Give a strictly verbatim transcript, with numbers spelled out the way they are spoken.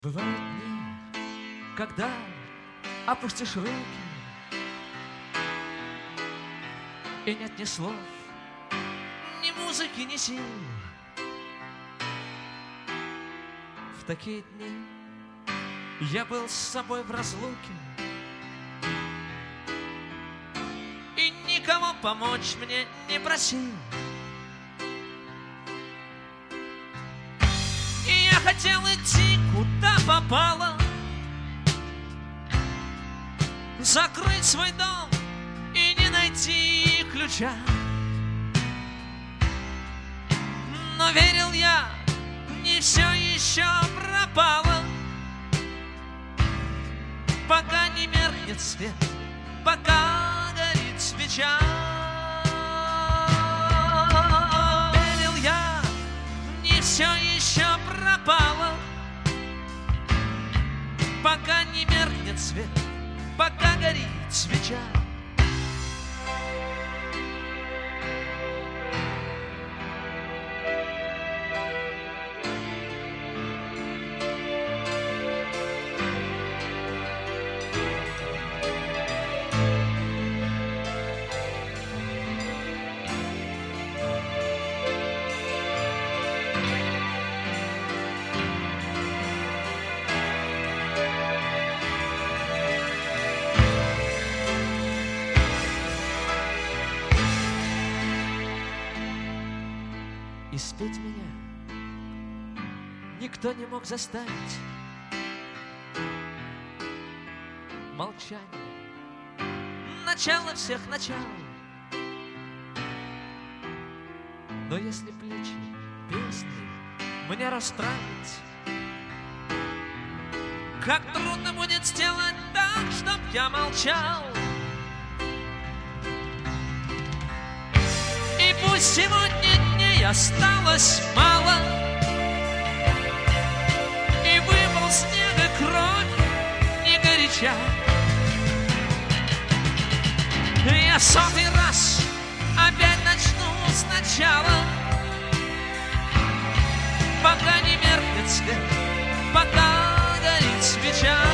Бывают дни, когда опустишь руки, и нет ни слов, ни музыки, ни сил. В такие дни я был с собой в разлуке, и никого помочь мне не просил. И я хотел идти куда попало, закрыть свой дом и не найти ключа. Но верил я, не все еще пропало, пока не меркнет свет, пока горит свеча. Верил я, не все еще пропало, пока не меркнет свет, пока горит свеча. И спеть меня никто не мог заставить. Молчание — начало всех начал. Но если плечи песни мне расправить, как трудно будет сделать так, чтоб я молчал. И пусть сегодня дней осталось мало, и выпал снег и кровь не горяча, я сотый раз опять начну сначала, пока не меркнет свет, пока горит свеча.